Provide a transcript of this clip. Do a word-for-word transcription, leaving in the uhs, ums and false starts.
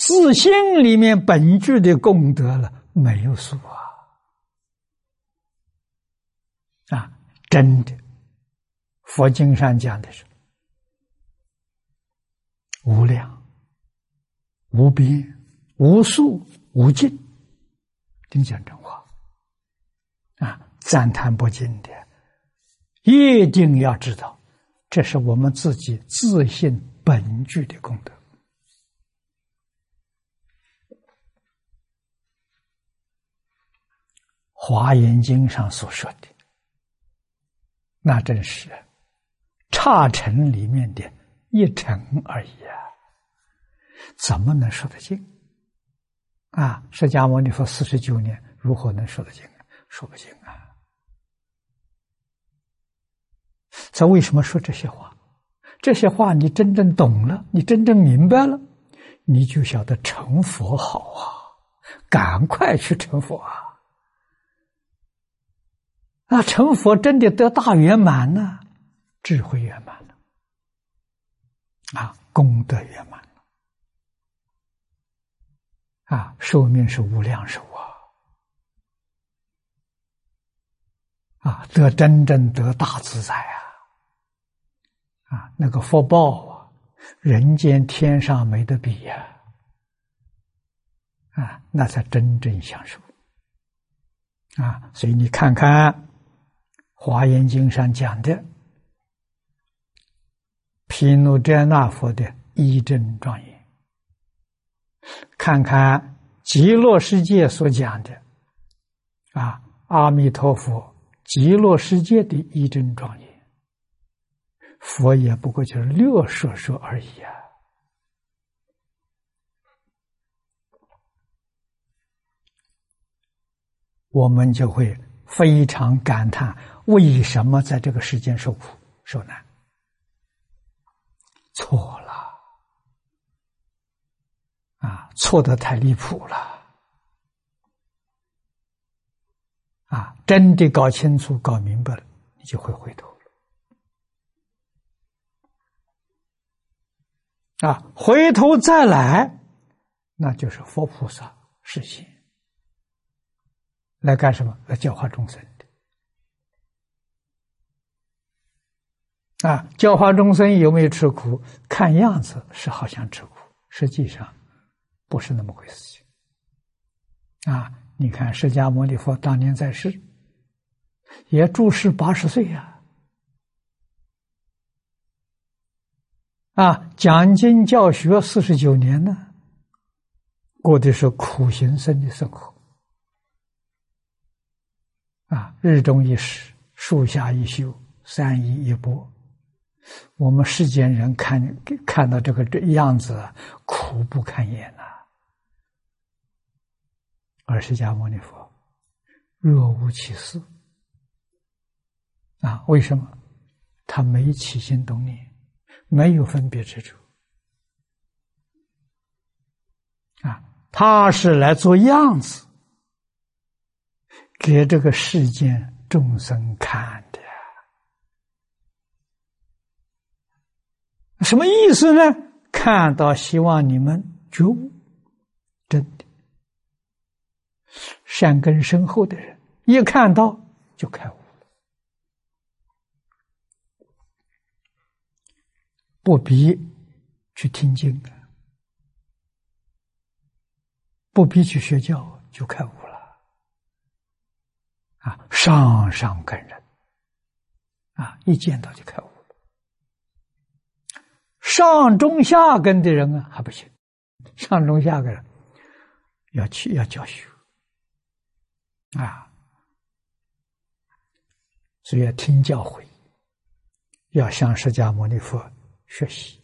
自性里面本具的功德了，没有数啊！啊，真的，佛经上讲的是无量、无边、无数、无尽，听讲真话啊！赞叹不尽的，一定要知道，这是我们自己自性本具的功德。华严经上所说的，那真是刹尘里面的一尘而已啊！怎么能说得尽啊？释迦牟尼佛四十九年如何能说得尽啊？说不尽啊！他为什么说这些话？这些话你真正懂了，你真正明白了，你就晓得成佛好啊！赶快去成佛啊！那成佛真的得大圆满呢，智慧圆满了，啊，功德圆满了，啊，寿命是无量寿啊，啊，得真正得大自在啊，啊，那个福报啊，人间天上没得比呀，啊，啊，那才真正享受，啊，所以你看看。华严经上讲的毗卢遮那佛的一真庄严，看看极乐世界所讲的啊，阿弥陀佛极乐世界的一真庄严，佛也不过就是略说说而已啊。我们就会非常感叹，为什么在这个世间受苦受难？错了啊，错得太离谱了啊！真的搞清楚搞明白了，你就会回头了啊！回头再来，那就是佛菩萨示现来干什么？来教化众生的啊！教化众生有没有吃苦？看样子是好像吃苦，实际上不是那么回事情啊！你看释迦牟尼佛当年在世，也住世八十岁呀，啊，讲经教学四十九年呢，过的是苦行僧的生活。啊，日中一时，树下一宿，三衣一钵。我们世间人看看到这个这样子，苦不堪言呐、啊。而释迦牟尼佛若无其事啊，为什么？他没起心动念，没有分别之处啊，他是来做样子。给这个世间众生看的，什么意思呢？看到希望你们觉悟，真的善根深厚的人，一看到就开悟了，不必去听经的，不必去学教，就开悟了。啊，上上根人啊，一见到就开悟了。上中下根的人啊还不行，上中下根人要去要教学啊，所以要听教诲，要向释迦牟尼佛学习